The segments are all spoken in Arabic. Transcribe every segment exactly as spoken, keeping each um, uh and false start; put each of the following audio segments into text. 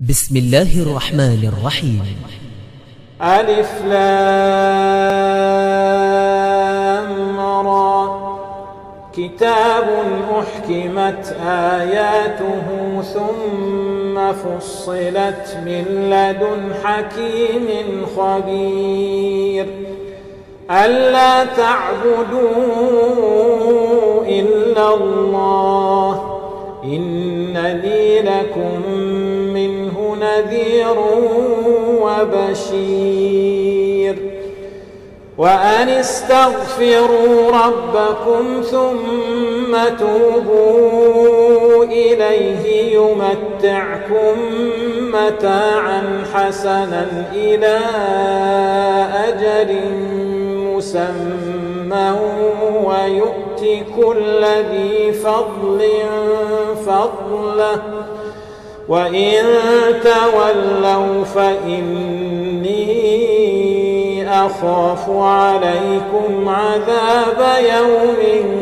بسم الله الرحمن الرحيم. ألف لام را كتاب أحكمت آياته ثم فصلت من لدن حكيم خبير ألا تعبدوا إلا الله إنني لكم منه نذير وبشير وأن استغفروا ربكم ثم توبوا إليه يمتعكم متاعا حسنا إلى أجل مسمى ويؤت كل ذي فضل فضله وإن تولوا فإني أخاف عليكم عذاب يوم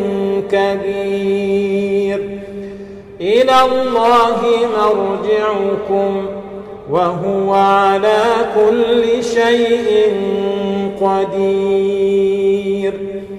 كبير إلى الله مرجعكم وهو على كل شيء قدير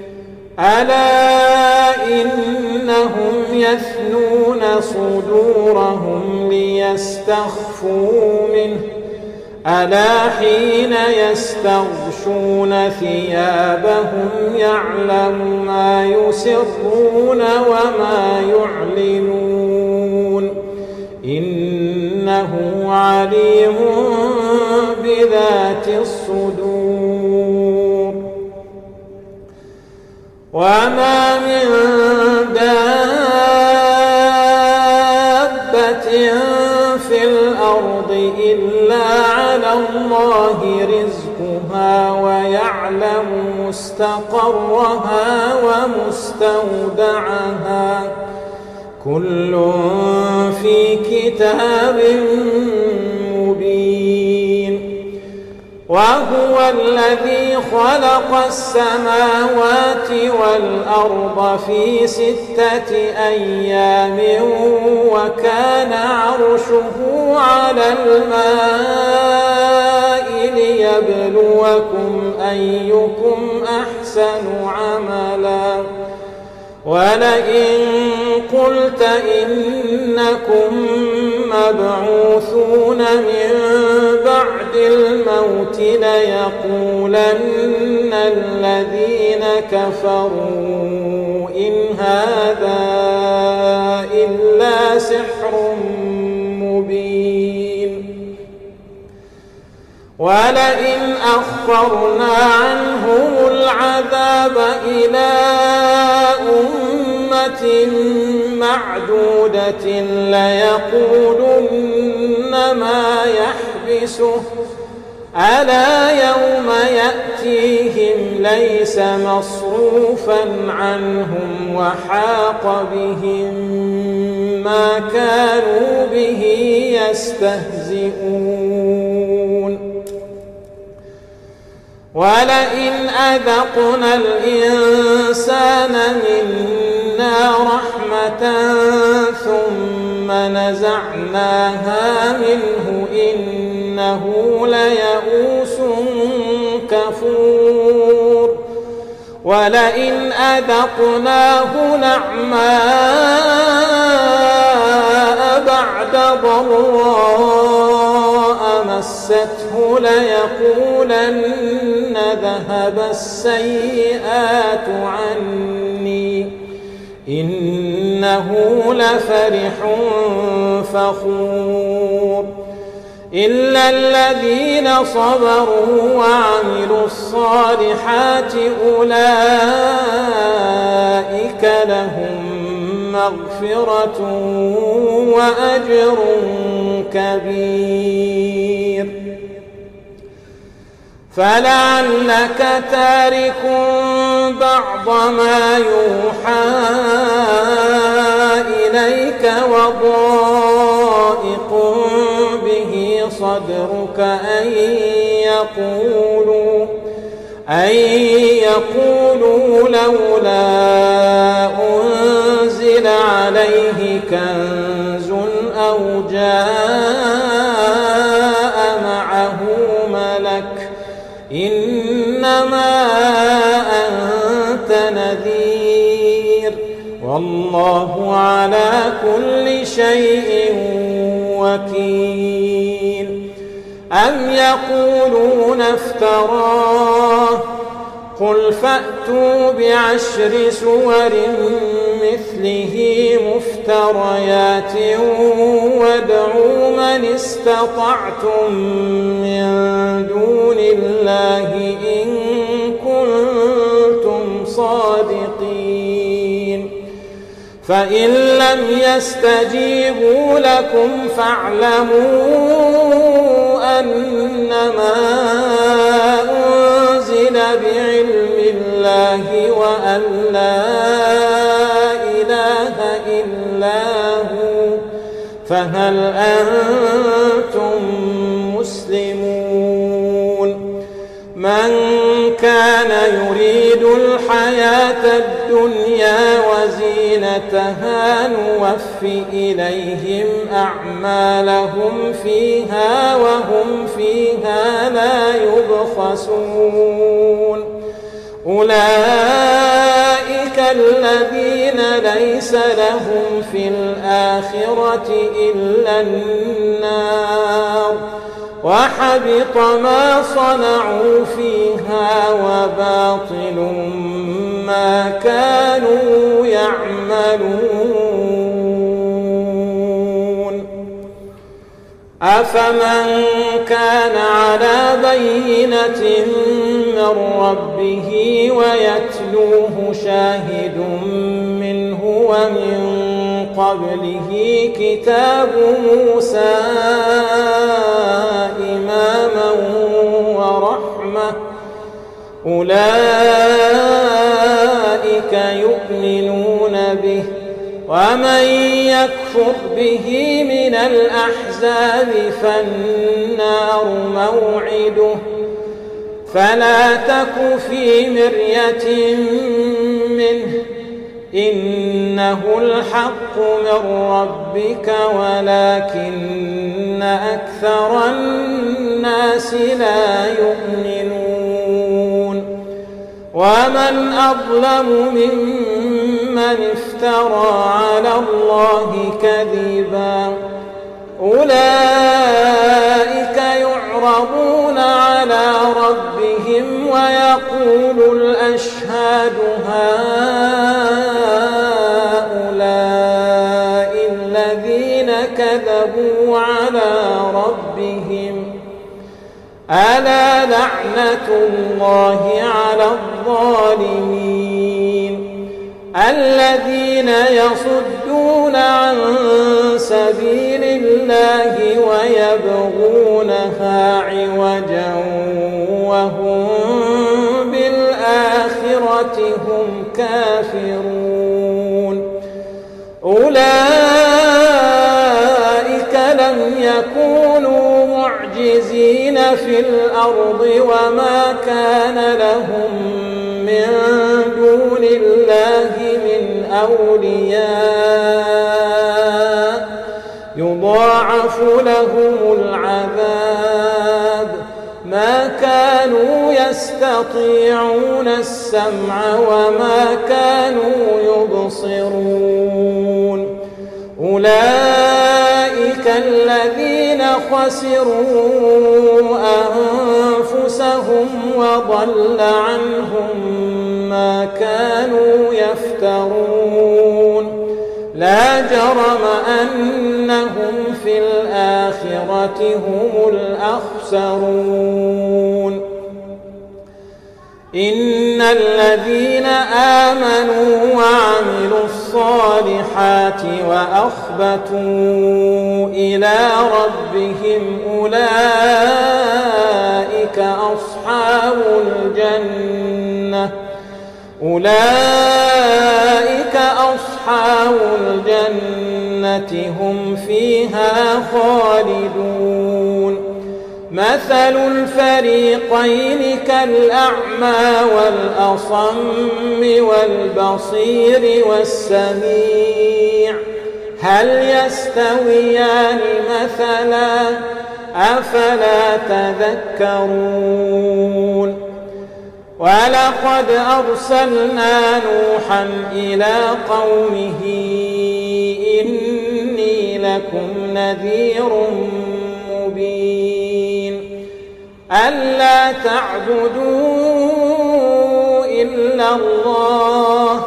ألا إنهم يثنون صدورهم ليستخفوا منه ألا حين يستغشون ثيابهم يعلم ما يسرون وما يعلنون إنه عليم بذات الصدور وما من دابة في الأرض إلا على الله رزقها ويعلم مستقرها ومستودعها كل في كتاب مبين وهو الذي خلق السماوات والأرض في ستة أيام وكان عرشه على الماء ليبلوكم أيكم أحسن عملا ولئن قلت إنكم مبعوثون من بعد الموت ليقولن الذين كفروا إن هذا إلا سحر مبين ولئن أخرنا عنهم العذاب إلى أمة معدودة ليقولن ما يحبسه ألا يوم يأتيهم ليس مصروفا عنهم وحاق بهم ما كانوا به يستهزئون ولئن أذقنا الإنسان منا رحمة ثم نزعناها منه إنه ليئوس كفور ولئن أذقناه نعماء بعد ضراء مسته ليقولن ذهب السيئات عني إنه لفرح فخور إلا الذين صبروا وعملوا الصالحات أولئك لهم مغفرة وأجر كبير فلعلك تارك بعض ما يوحى إليك وضائق به صدرك أن يقولوا أن يقولوا لولا أنزل عليه كنز أو جاء والله على كل شيء وكيل. أم يقولون افتراه قل فأتوا بعشر سور مثله مفتريات وادعوا من استطعتم من دون الله إن كنتم صادقين. فإن لم يستجيبوا لكم فاعلموا أنما أنزل بعلم الله وأن لا إله إلا هو فهل أنتم مسلمون. من كان يريد الحياة الدنيا وزينتها نوف إليهم أعمالهم فيها وهم فيها لا يبخسون. أولئك الذين ليس لهم في الآخرة إلا النار وحبط ما صنعوا فيها وباطل ما كانوا يعملون. أفمن كان على بينة من ربه ويتلوه شاهد منه ومن قبله كتاب موسى إماما ورحمة أولئك يؤمنون به. ومن يكفر به من الأحزاب فالنار موعده فلا تك في مرية منه إنه الحق من ربك ولكن أكثر الناس لا يؤمنون. ومن أظلم ممن افترى على الله كذبا أولئك يعرضون على ربهم ويقول الأشهاد هؤلاء الذين كذبوا على ربهم ألا لعنة الله على الظالمين. الذين يصدون عن سبيل الله ويبغونها عوجا وهم بالآخرة هم كافرون. أولئك لم يكونوا معجزين في الأرض وما كان لهم من دون الله من أولياء يضاعف لهم العذاب ما كانوا يستطيعون السمع وما كانوا يبصرون. أولئك الذين خسروا أنفسهم وضل عنهم ما كانوا يفترون. لا جرم أنهم في الآخرة هم الأخسرون. إن الذين آمنوا وعملوا الصالحات وأخبتوا إلى ربهم أولئك أصحاب الجنة أولئك أصحاب الجنة هم فيها خالدون. مثل الفريقين كالأعمى والأصم والبصير والسميع هل يستويان مثلا أفلا تذكرون. ولقد أرسلنا نوحا إلى قومه إني لكم نذير مبين ألا تعبدوا إلا الله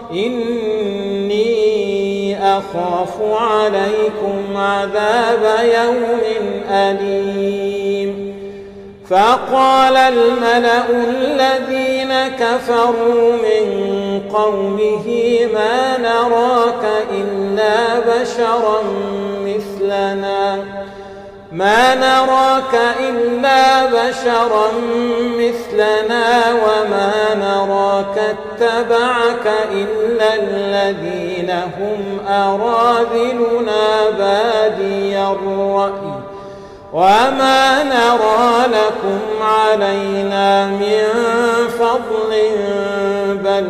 إني أخاف عليكم عذاب يوم أليم فقال الملأ الذين كفروا من قومه ما نراك إلا بشرا مثلنا ما نراك إلا بشرا مثلنا وما نراك اتبعك إلا الذين هم أراذلنا بادي الرأي وما نرى لكم علينا من فضل بل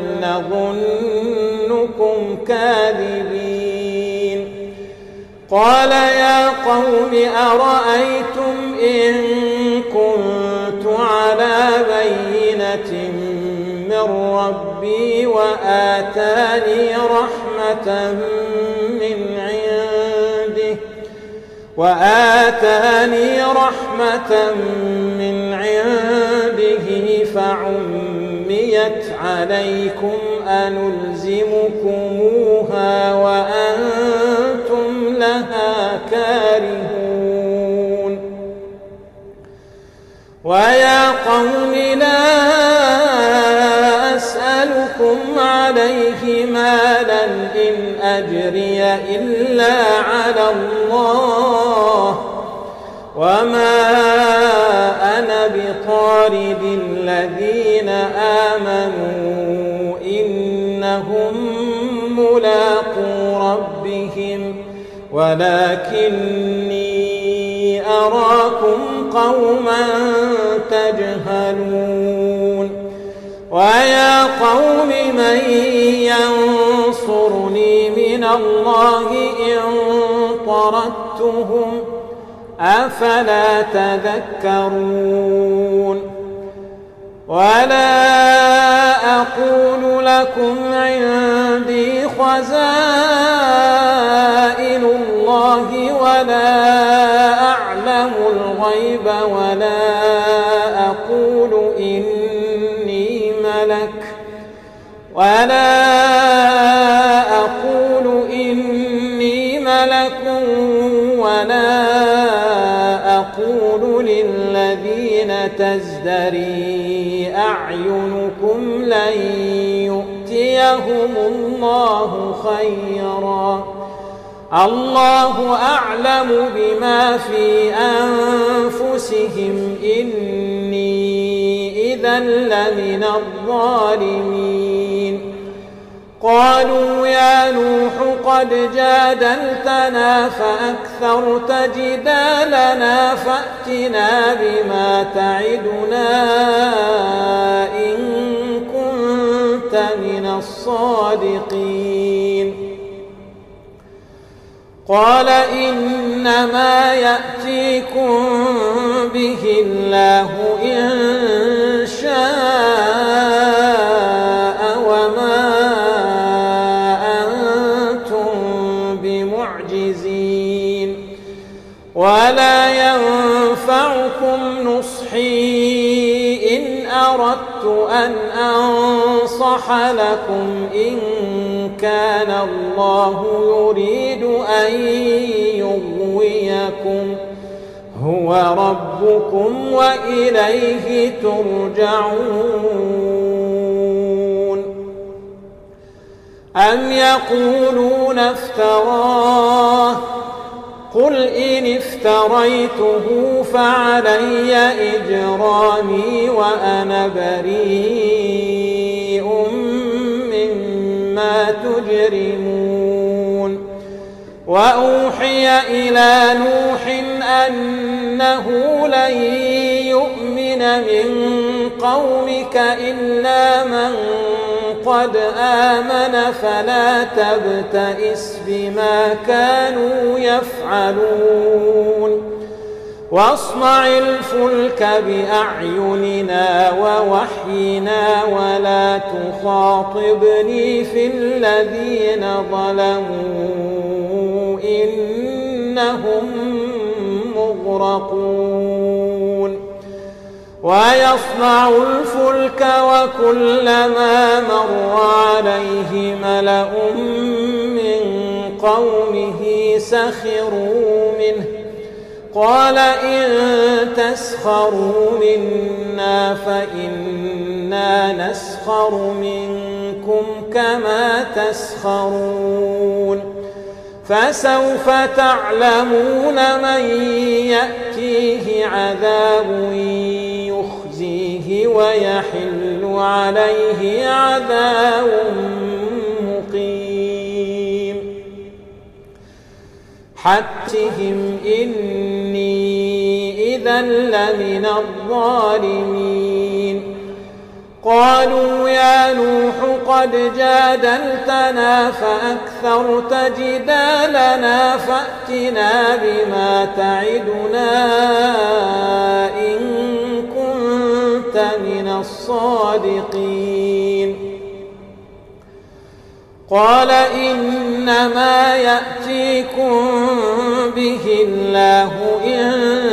نظنكم كاذبين قال يا قوم أرأيتم إن كنت على بينة من ربي وآتاني رحمة من عنده وآتاني رحمة من عنده فعميت عليكم أنلزمكموها وأنتم لها كارهون ويا قوم لا أسألكم عليه مالا إن أجري إلا على الله وما أنا بطارد الذين آمنوا إنهم ملاقو ربهم ولكني أراكم قوما تجهلون ويا قوم من ينصرني من الله إن طردتهم أفلا تذكرون ولا أقول لكم عندي خزائن الله ولا أعلم الغيب ولا أقول إني ملك ولا أقول إني ملك ولا أقول للذين تزدري أعينكم لن يؤتيهم الله خيرا الله أعلم بما في أنفسهم إني إذا لمن الظالمين قالوا يا نوح قد جادلتنا فأكثرت جدالنا فأتنا بما تعدنا إن كنت من الصادقين قال إنما يأتيكم به الله إن شاء وما أنتم بمعجزين ولا ينفعكم نصحي إن أردت أن أنصح لكم إن كان الله يريد أن يغويكم هو ربكم وإليه ترجعون أم يقولون افتراه قل إن افتريته فعلي إجرامي وأنا بريء مما تجرمون وأوحي إلى نوح أنه لن يؤمن من قومك إلا من قد آمن فلا تبتئس بما كانوا يفعلون واصنع الفلك بأعيننا ووحينا ولا تخاطبني في الذين ظلموا إنهم مغرقون ويصنع الفلك وكلما مر عليه ملأ من قومه سخروا منه قال إن تسخروا منا فإنا نسخر منكم كما تسخرون فسوف تعلمون من يأتيه عذاب يخزيه ويحل عليه عذاب مقيم حتهم إني إذا لمن الظالمين قالوا يا نوح قد جادلتنا فأكثرت جدالنا فأتنا بما تعدنا إن كنت من الصادقين قال إنما يأتيكم به الله إن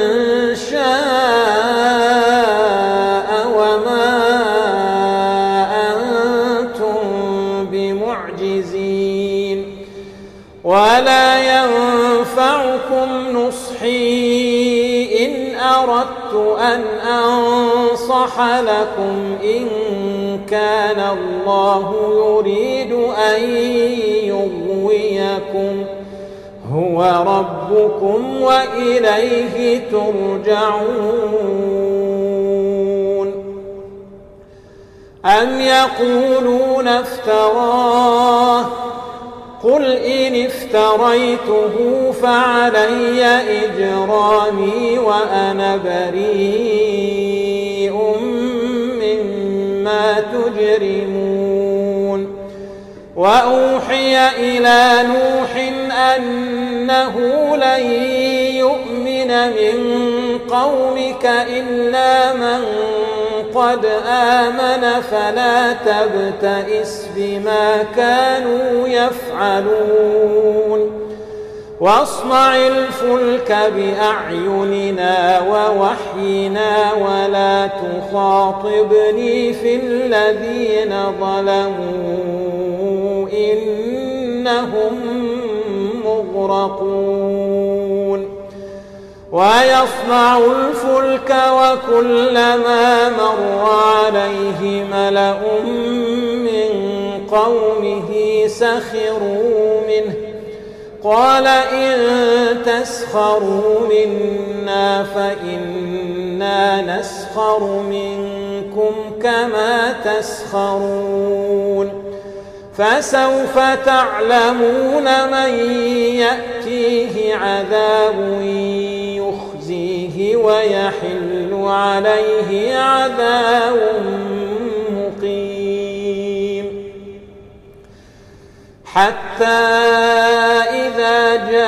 شاء وما أنتم بمعجزين ولا ينفعكم نصحي إن أردت أن أنصح لكم إن كان الله يريد أن يغويكم هو ربكم وإليه ترجعون أم يقولون افتراه قل إن افتريته فعلي إجرامي وأنا بريء مما تجرمون وأوحي إلى نوح أنه لن يؤمن من قومك إلا من قد آمن فلا تبتئس بما كانوا يفعلون واصنع الفلك بأعيننا ووحينا ولا تخاطبني في الذين ظلموا إنهم مغرقون ويصنع الفلك وكلما مر عليه ملأ من قومه سخروا منه قال إن تسخروا منا فإنا نسخر منكم كما تسخرون فسوف تعلمون من يأتيه عذاب يخزيه ويحل عليه عذاب مقيم حتى إذا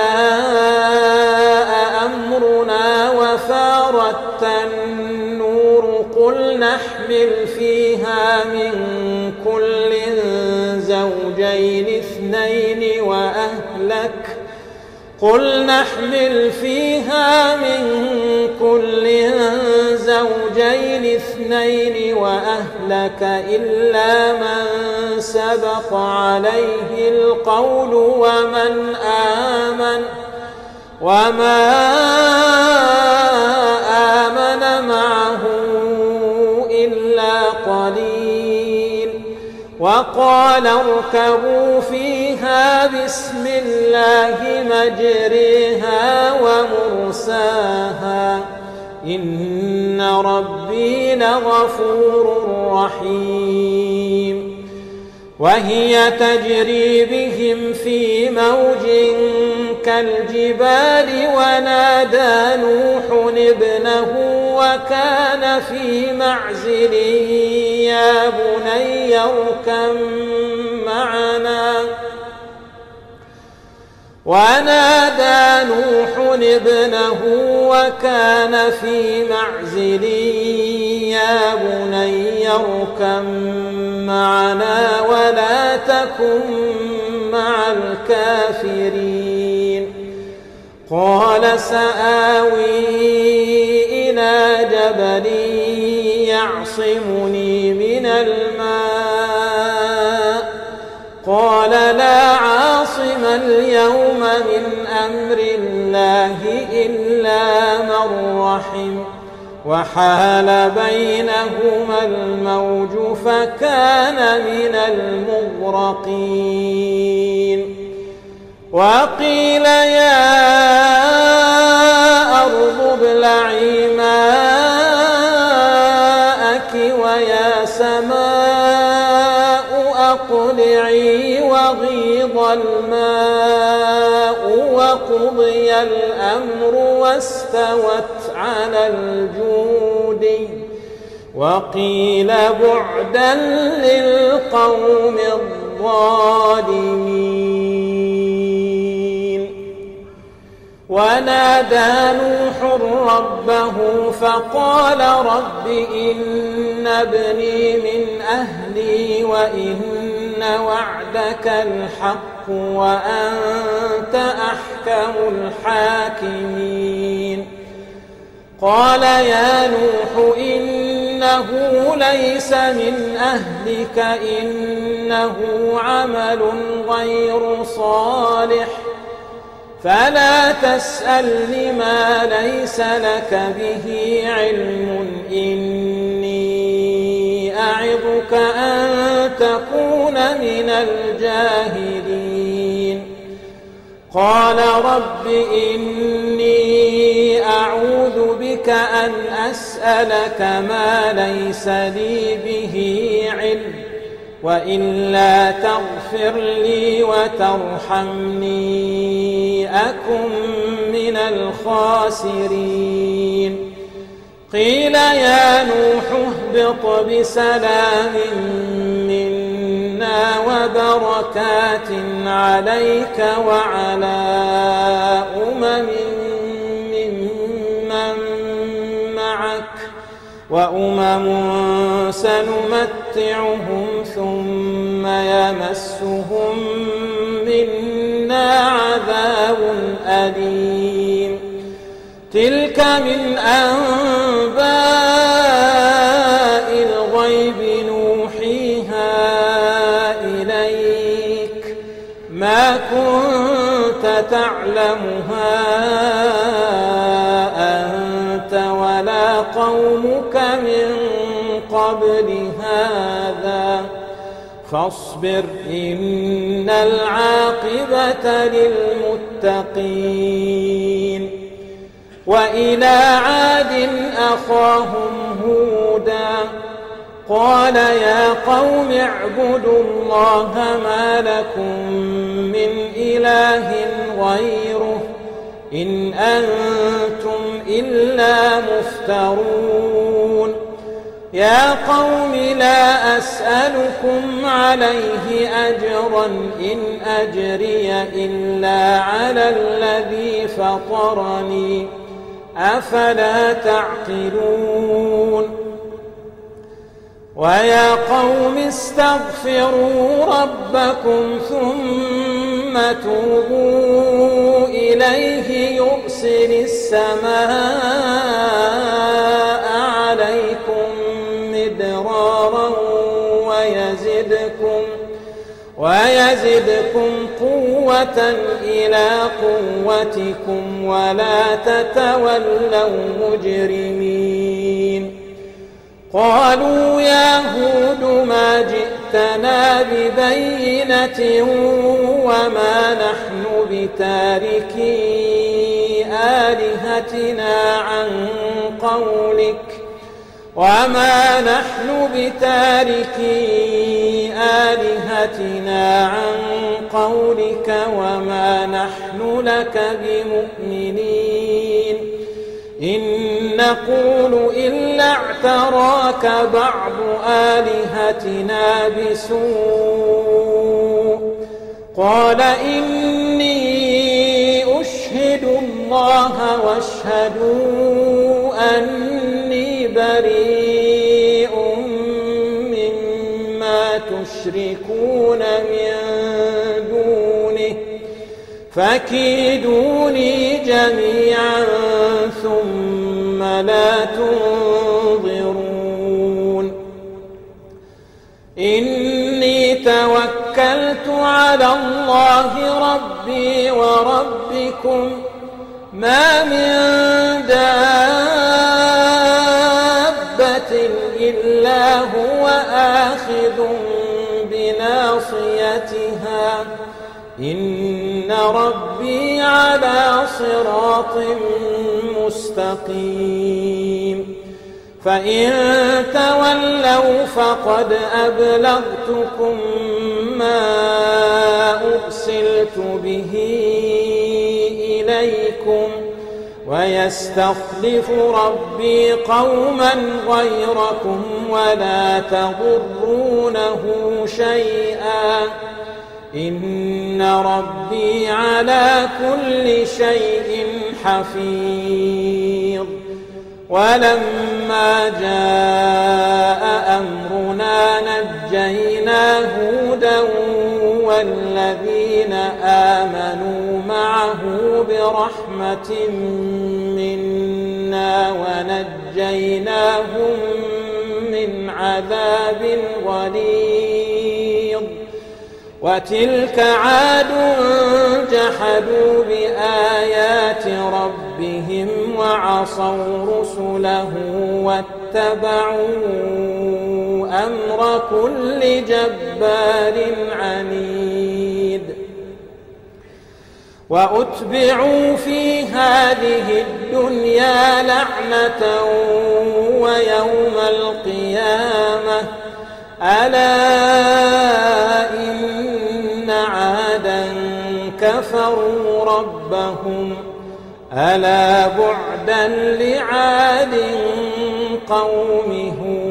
جاء أمرنا وفارت النور قل نحمل فيها من كل زوجين اثنين وأهلك قل نحمل فيها من كل زوجين اثنين وأهلك إلا من سبق عليه القول ومن آمن وما آمن معه إلا قليل وقال اركبوا فيها بسم الله مجريها ومرساها إن ربي لغفور رحيم وهي تجري بهم في موج كالجبال ونادى نوح ابنه وكان في معزل يا بني اركب معنا ونادى نوح ابنه وكان في معزل يا بني اركب معنا ولا تكن مع الكافرين قال سآوي إلى جبل يعصمني من الماء قال لا عاصم اليوم من أمر الله إلا من رحم وحال بينهما الموج فكان من المغرقين وقيل يا أرض ابلعي ماءك ويا سماء أقلعي وغيض الماء وقضي الأمر واستوت على الجود وقيل بعدا للقوم الظالمين ونادى نوح ربه فقال رب إن ابني من أهلي وإن وعدك الحق وأنت أحكم الحاكمين قال يا نوح إنه ليس من أهلك إنه عمل غير صالح فلا تسألني ما ليس لك به علم إني أعظك أن تكون من الجاهلين قال رب إني أعوذ بك أن أسألك ما ليس لي به علم وإلا تغفر لي وترحمني أكن من الخاسرين قيل يا نوح اهبط بسلام منا وبركات عليك وعلى أمم ممن معك وأمم سنمتعهم ثم يمسهم منا عذاب أليم تلك من أنباء الغيب نوحيها إليك ما كنت تعلمها أنت ولا قومك من قبل هذا فاصبر إن العاقبة للمتقين وإلى عاد أخاهم هودا قال يا قوم اعبدوا الله ما لكم من إله غيره إن أنتم إلا مفترون يا قوم لا أسألكم عليه أجرا إن أجري إلا على الذي فطرني أفلا تعقلون ويا قوم استغفروا ربكم ثم توبوا إليه يرسل السماء عليكم مدرارا ويزدكم ويزدكم قوة إلى قوتكم ولا تتولوا مجرمين قالوا يا هود ما جئتنا ببينة وما نحن بتاركي آلهتنا عن قولك وما نحن بتاركي آلهتنا عن قولك وما نحن لك بمؤمنين إن نقول إلا اعتراك بعض آلهتنا بسوء قال إني الله واشهدوا أني بريء مما تشركون من دونه فكيدوني جميعا ثم لا تنظرون إني توكلت على الله ربي وربكم ما من دابة إلا هو آخذ بناصيتها إن ربي على صراط مستقيم فإن تولوا فقد أبلغتكم ما أرسلت به إليكم ويستخلف ربي قوما غيركم ولا تضرونه شيئا إن ربي على كل شيء حفيظ ولما جاء أمرنا نجينا هودا والذين آمنوا معه برحمة منا ونجيناهم من عذاب غليظ وتلك عاد جحدوا بآيات ربهم وعصوا رسله واتبعوا أمر كل جبار عنيد وأتبعوا في هذه الدنيا لعنة ويوم القيامة ألا إن عادا كفروا ربهم ألا بعدا لعاد قوم هود